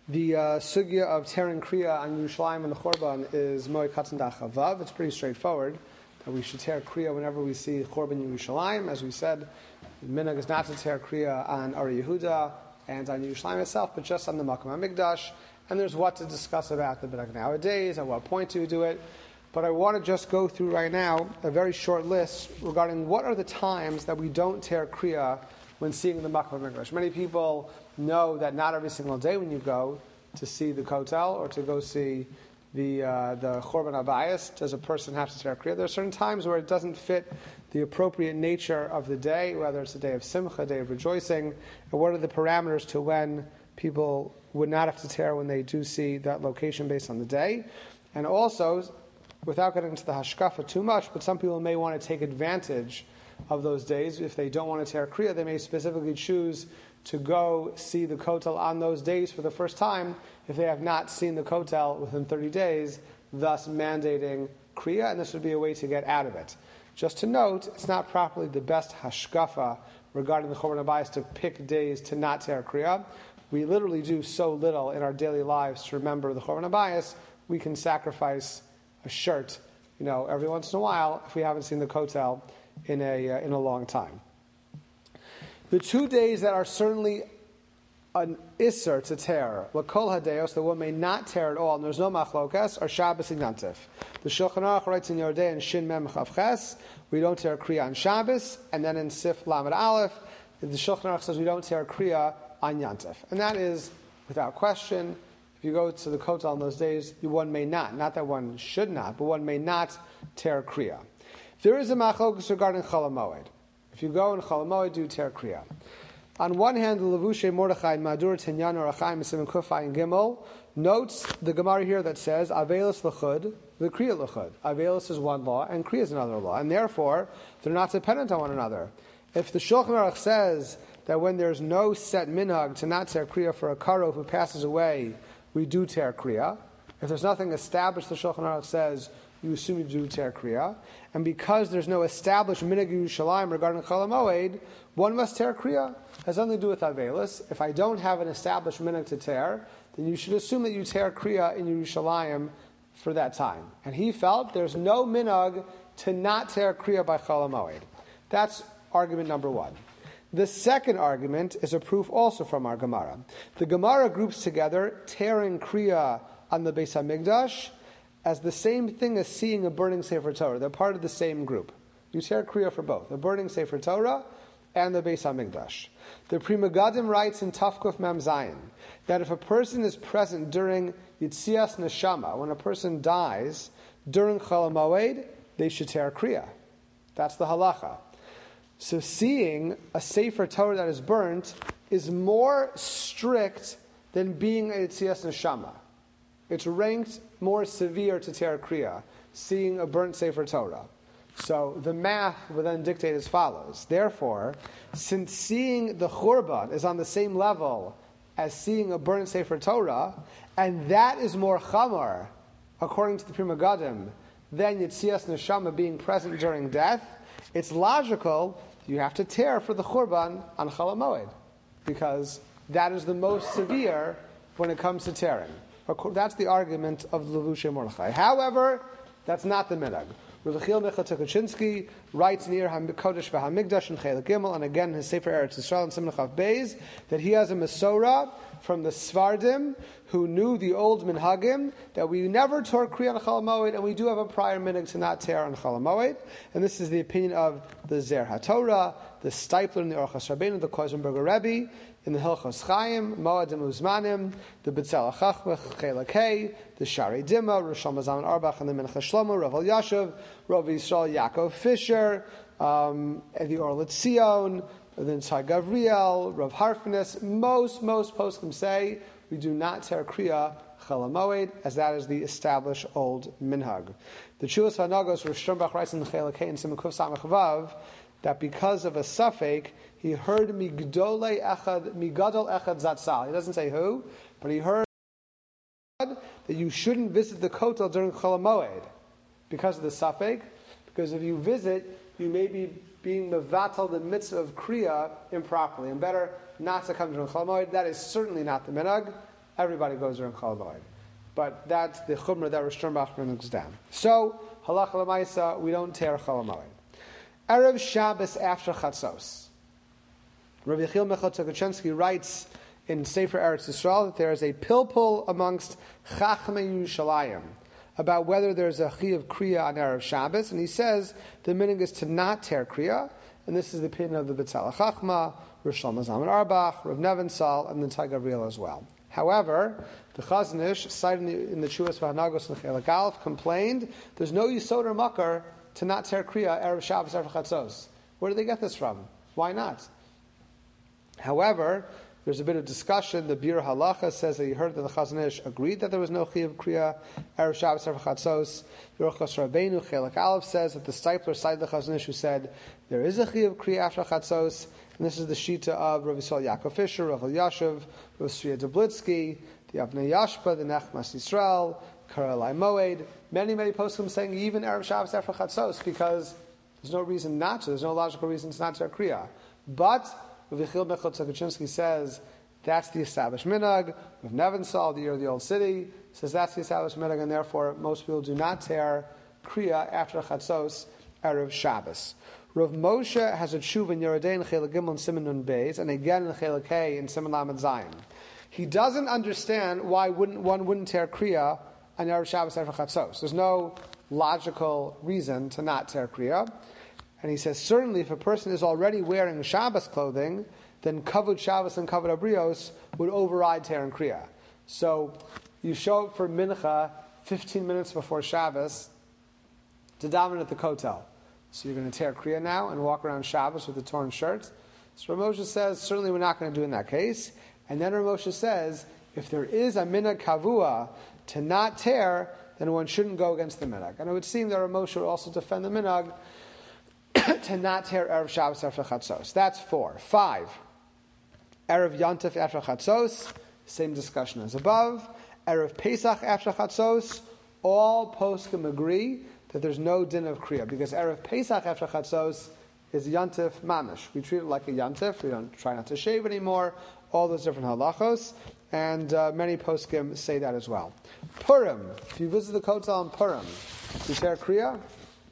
The sugya of tearing kriya on Yerushalayim and the Chorban is Moed Katan Daf Chavav. It's pretty straightforward that we should tear kriya whenever we see Chorban Yerushalayim. As we said, the minhag is not to tear kriya on Ari Yehuda and on Yerushalayim itself, but just on the Makom HaMikdash. And there's what to discuss about the minhag nowadays, at what point do we do it. But I want to just go through right now a very short list regarding what are the times that we don't tear kriya when seeing the Makom HaMikdash. Many people know that not every single day when you go to see the Kotel or to go see the Chorban Abayis does a person have to tear kriya. There are certain times where it doesn't fit the appropriate nature of the day, whether it's a day of simcha, a day of rejoicing, and what are the parameters to when people would not have to tear when they do see that location based on the day. And also, without getting into the hashkafa too much, but some people may want to take advantage of those days. If they don't want to tear kriya, they may specifically choose to go see the Kotel on those days for the first time if they have not seen the Kotel within 30 days, thus mandating kriya, and this would be a way to get out of it. Just to note, it's not properly the best hashkafa regarding the Chorban Abayis to pick days to not tear kriya. We literally do so little in our daily lives to remember the Chorban Abayis. We can sacrifice a shirt, every once in a while if we haven't seen the Kotel in a long time. The 2 days that are certainly an isser to tear, lakol hadeos, that one may not tear at all, and there's no machlokas, are Shabbos and Yantif. The Shulchan Aruch writes in Yordei and Shin Mem Chav Ches, we don't tear kriya on Shabbos, and then in Sif Lamed Aleph, the Shulchan Aruch says we don't tear kriya on Yantif. And that is, without question, if you go to the Kotel on those days, one may not that one should not, but one may not tear kriya. There is a machlokas regarding Chol HaMoed. If you go in Chol HaMoed, do tear kriya. On one hand, the Levushe Mordechai Madur Tinyan or Achaim Simon Kufay and Gimel notes the Gemara here that says Avelis L'chud, the Kriya L'chud. Avelis is one law and Kriya is another law, and therefore they're not dependent on one another. If the Shulchan Aruch says that when there's no set minhag to not tear kriya for a karov who passes away, we do tear kriya. If there's nothing established, the Shulchan Aruch says you assume you do tear kriya. And because there's no established minhag Yerushalayim regarding Chol HaMoed, one must tear kriya. It has nothing to do with Avelis. If I don't have an established minhag to tear, then you should assume that you tear kriya in Yerushalayim for that time. And he felt there's no minhag to not tear kriya by Chol HaMoed. That's argument number one. The second argument is a proof also from our Gemara. The Gemara groups together tearing kriya on the Beis HaMikdash as the same thing as seeing a burning Sefer Torah. They're part of the same group. You tear kriya for both, the burning Sefer Torah and the Beis HaMikdash. The Pri Megadim writes in Tafkuf Mem Zayin that if a person is present during Yitzias Neshama, when a person dies during Chol HaMoed, they should tear kriya. That's the halacha. So seeing a Sefer Torah that is burnt is more strict than being a Yitzias Neshama. It's ranked more severe to tear kriya, seeing a burnt Sefer Torah. So the math would then dictate as follows. Therefore, since seeing the Churban is on the same level as seeing a burnt Sefer Torah, and that is more chamor, according to the Pri Megadim, than Yitzias Neshama being present during death, it's logical you have to tear for the Churban on Chol HaMoed, because that is the most severe when it comes to tearing. That's the argument of Levushe Mordechai. However, that's not the minhag. Rav Yechiel Micha Tukachinsky writes near HaKodesh VaHaMikdash in Chelik Gimel, and again his Sefer Eretz Yisrael and Simon Chav Beis, that he has a Mesorah from the Svardim who knew the old minhagim that we never tore kriya on Chol HaMoed, and we do have a prior minhag to not tear on Chol HaMoed. And this is the opinion of the Zer HaTorah, the Steipler in the Orchos Rabbeinu, the Kozenberger Rebbe, in the Hilchos Chaim, Moadim Uzmanim, the B'tzel HaChachmach, Chelik Hey, the Shari Dima, Rosh Hashanah Arbach, and the Mincha Shlomo, Rav Yashav, Rav Yisrael Yaakov Fisher, and the Orlet Sion, the Tzai Gavriel, Rav Harfines. Most poskim say we do not tear kriya Chol HaMoed, as that is the established old minhag. The Chulas Vanagos, Rav Sternbach writes in the Chelik Hey and Simon Kuf Samach Vav that because of a suffix, he heard Migadol Echad Zatzal. He doesn't say who, but he heard that you shouldn't visit the Kotel during Chol HaMoed because of the suffix. Because if you visit, you may be being mevatal the mitzvah of kriya improperly, and better not to come during Chol HaMoed. That is certainly not the minhag. everybody goes during Chol Moed. But that's the Chumrah that Rosh Sternbach brings down. So, Halacha L'maisa, we don't tear Chol Moed. Erev Shabbos after Chatzos. Rabbi Yechiel Michal Tukhachensky writes in Sefer Eretz Yisrael that there is a pilpul amongst Chachmei Yerushalayim about whether there's a Chi of Kriya on Erev Shabbos, and he says the minhag is to not tear Kriya, and this is the opinion of the B'tzalach Chachma, Rosh Zalman Auerbach, Rav Nevinsal, and the Tzai Gavriel as well. However, the Chazon Ish, cited in the Chuvas V'Hanagos and Chelek Aleph, complained there's no Yisod or Makar to not tear Kriya Erev Shabbos after Chatzos. Where did they get this from? Why not? However, there's a bit of discussion. The Bir Halacha says that he heard that the Chazon Ish agreed that there was no Chi of Kriya Erev Shabbos after Chatzos. Yeruchos Rabbeinu Chelek Aleph says that the Stipler cited the Chazon Ish who said there is a Chi of Kriya after Chatzos, and this is the Shita of Rav Yisrael Yaakov Fisher, Rav Elyashiv, Rav Tzvi Dublitzky, the Avnei Yashpa, the Nechmas Yisrael, Karelai Moed, many poskim saying even Erev Shabbos after Chatzos, because there's no reason not to, there's no logical reason to not tear Kriya. But Rav Yechiel Michal Tukhachensky says that's the established minhag. Rav Nevinsal, the year of the old city, says that's the established minhag, and therefore most people do not tear Kriya after Chatzos Erev Shabbos. Rav Moshe has a tshuva in Yerodei in Chelek Gimel and Siman Nun Beis, and again in Chelek Hey in Siman Lamed Zayin. He doesn't understand why one wouldn't tear Kriya on Erev Shabbos after Chatzos. There's no logical reason to not tear Kriya. And he says, certainly if a person is already wearing Shabbos clothing, then Kavod Shabbos and Kavod Abrios would override tearing Kriya. So you show up for Mincha 15 minutes before Shabbos to daven at the Kotel. So you're going to tear Kriya now and walk around Shabbos with a torn shirt? So Rav Moshe says, certainly we're not going to do in that case. And then Rav Moshe says, if there is a minhag kavua to not tear, then one shouldn't go against the minhag. And it would seem that Rav Moshe would also defend the minhag to not tear Erev Shabbos after Chatzos. That's 4. 5. Erev Yontif after Chatzos, same discussion as above. Erev Pesach after Chatzos, all poskim agree that there's no din of Kriya, because Erev Pesach after Chatzos is Yontif Mamish. We treat it like a Yontif, we don't try not to shave anymore, all those different halachos, and many poskim say that as well. Purim, if you visit the Kotel on Purim, you tear Kriya?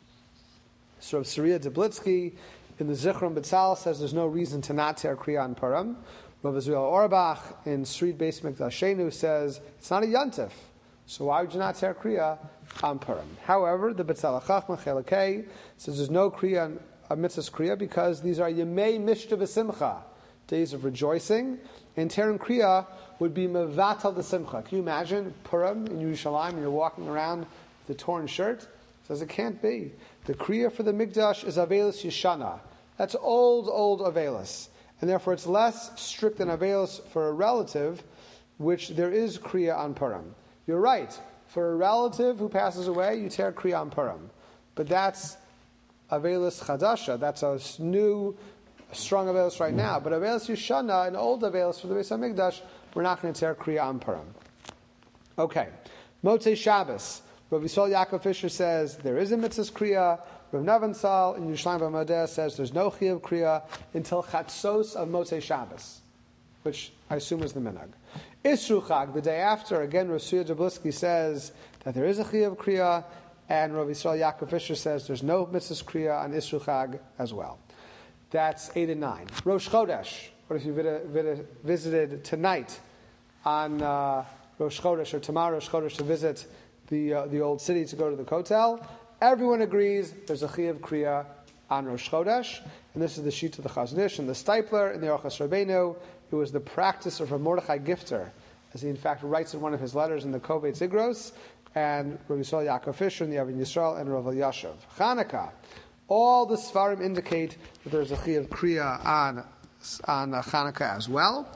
So Sariya Dublitzky in the Zichron B'Tzal says there's no reason to not tear Kriya on Purim. Rav Israel Auerbach in Srid Beis Mikdashenu says it's not a Yontif, so why would you not tear Kriya on Purim? However, the B'Tzalach Chachma Chelek Hey says there's no Kriya, a mitzvah's Kriya, because these are Yemei Mishta V'Simcha, days of rejoicing, and tearing Kriya would be Mevatal the Simcha. Can you imagine Purim in Yerushalayim and you're walking around with a torn shirt? Says it can't be. The Kriya for the Mikdash is Avelis Yeshana. That's old Avelis. And therefore it's less strict than Avelis for a relative, which there is Kriya on Purim. You're right. For a relative who passes away, you tear Kriya on Purim. But that's Avelis Chadasha. That's a new, strong Avelis right now. But Avelis Yeshana, an old Avelis for the Beis HaMikdash, we're not going to tear Kriya on Purim. Okay. Motzei Shabbos. Rav Yisrael Yaakov Fisher says there is a mitzvah's Kriya. Rav Nevinsal in Yerushalayim V'Modeh says there's no Chiyuv Kriya until Chatzos of Motzei Shabbos, which I assume is the minhag. Isru Chag, the day after, again Rav Tzvi Dublitzky says that there is a Chiyuv Kriya, and Rav Yisrael Yaakov Fisher says there's no mitzvah's Kriya on Isru Chag as well. That's 8 and 9. Rosh Chodesh. What if you visited tonight on Rosh Chodesh or tomorrow Rosh Chodesh to visit the old city to go to the Kotel? Everyone agrees there's a Chiyuv Kriya on Rosh Chodesh, and this is the sheet of the Chazon Ish and the Stipler in the Orchos Rabbeinu. It was the practice of Rav Mordechai Gifter, as he in fact writes in one of his letters in the Kovei Zigros, and Rav Yisrael Yaakov Fisher in the Avin Yisrael and Rav Elyashiv. Chanukah. All the Svarim indicate that there's a Chiyuv Kriya on Chanukah as well.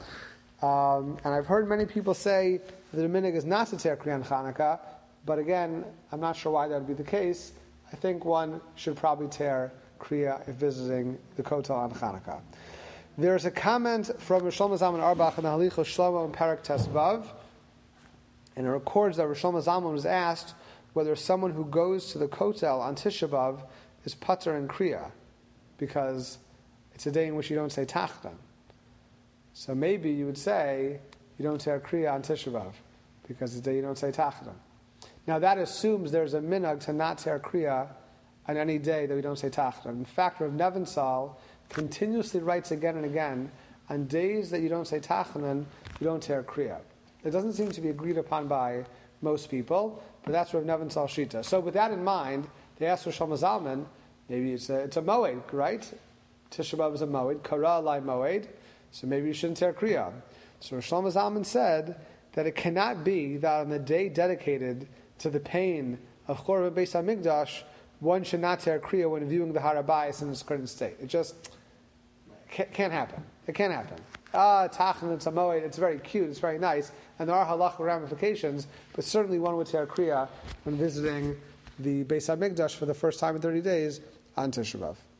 And I've heard many people say that the minhag is not to tear Kriya on Chanukah, but again, I'm not sure why that would be the case. I think one should probably tear Kriya if visiting the Kotel on Chanukah. There's a comment from Rosh Zalman Auerbach in the Halichos Shlomo in Parak Tesvav, and it records that Rosh Zalman was asked whether someone who goes to the Kotel on Tisha B'Av is pater in Kriya, because it's a day in which you don't say Tachton. So maybe you would say you don't tear Kriya on Tisha B'Av, because it's the day you don't say Tachanun. Now that assumes there's a minhag to not tear Kriya on any day that we don't say Tachanun. In fact, Rav Nevinsal continuously writes again and again, on days that you don't say Tachanun, you don't tear Kriya. It doesn't seem to be agreed upon by most people, but that's Rav Nevinsal Shita. So with that in mind, they asked Rosh Zalman, maybe it's a moed, right? Tisha B'Av is a moed, Kara Lai moed, so maybe you shouldn't tear Kriya. So Rosh Zalman said that it cannot be that on the day dedicated to the pain of Chorban Beis HaMikdash, one should not tear Kriya when viewing the Har HaBayis in its current state. It just can't happen. It can't happen. Tachanun, it's a moed, it's very cute, it's very nice, and there are halachic ramifications, but certainly one would tear Kriya when visiting the Beis HaMikdash for the first time in 30 days on Tisha B'Av.